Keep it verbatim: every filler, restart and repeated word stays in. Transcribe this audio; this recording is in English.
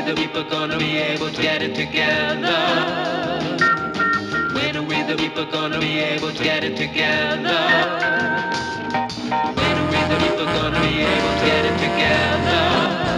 the people gonna be able to get it together? When are we the people gonna be able to get it together? When are we the people gonna be able to get it together?